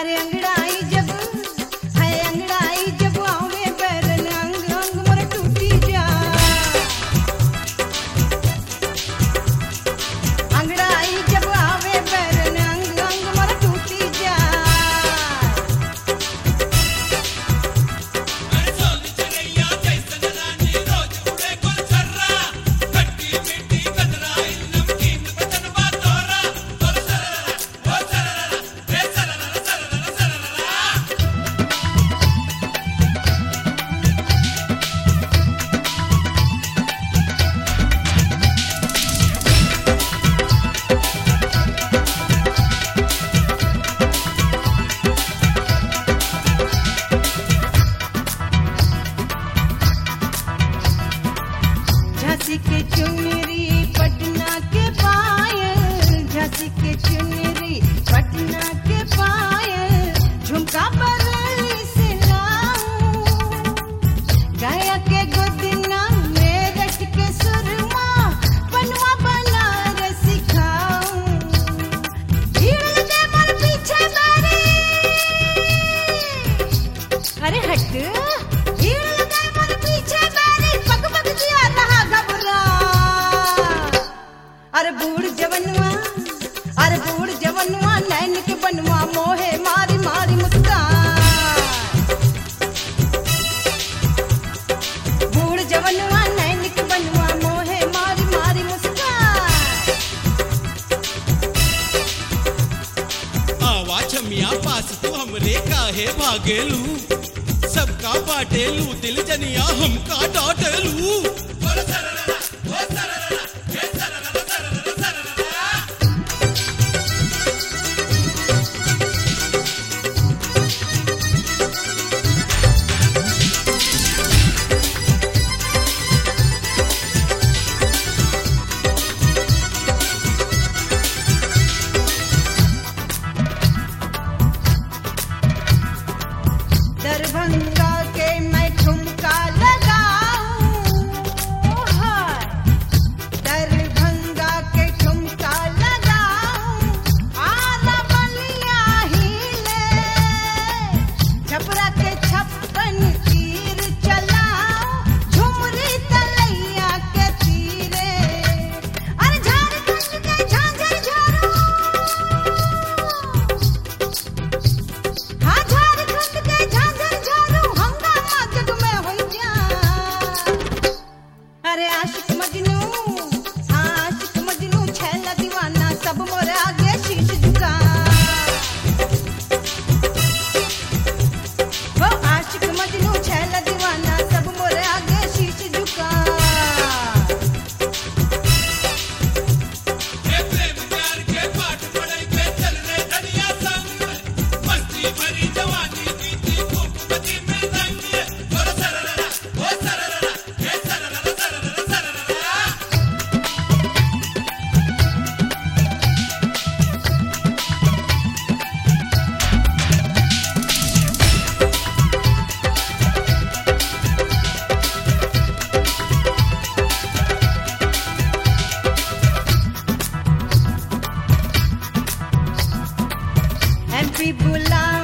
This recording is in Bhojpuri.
अरे अंगड़ाई जब है अंगड़ाई जब आवे बैरन अंग अंग मोर टूटी जा अंगड़ाई जब आवे बैरन अंग अंग मोर टूटी जा अरे सोनी चरैया जैसन रानी रोज उड़े गुल छर्रा खट्टी मीठी कतराई नमकीन बदन बा तोरा ओ सररा रे सररा झांसी के चुनरी पटना के पायल झांसी के चुनरी पटना के पायल झुमका बरली से लाऊं गया के गोदना मेरठ के सुरमा बनवा बनारस खाऊं भीड़ लगे मन पीछे मेरे अरे हट भीड़ लगे मन पीछे मेरे पग पग जिया रहा घबरा अरे बूढ़ जवनवा नैन के बनवा मोहे मारी मारी मुस्कान बूढ़ जवनवा नैन के बनवा मोहे मारी मारी मुस्कान आवा छमिया पास तू हमरे काहे भागेलू सबका बाटेलू दिल जनिया हमका डाटेलू ओ सररा रे सररा दरभंगा के मैं ठुमका लगाऊं हाय दरभंगा के ठुमका लगाऊं आला बलिया हिले छपरा के 56 तीर चलाऊं झुमरी तलैया के तीरे अरे झारखंड के झांझर झारू हाँ झारखंड के झांझर झारू हंगामा जग में होई जा अरे आशिक मजनू हाँ आशिक मजनू छैला दीवाना सब मोरे आगे शीश झुका वो आशिक मजनू छैला दीवाना सब मोरे आगे शीश झुका प्रेम प्यार के पाठ पढ़ाई पे चल रे धनिया संग मस्ती भरी जवानी बीती खूबसूरती में रंग ओ सररा रे सररा एमपी बुला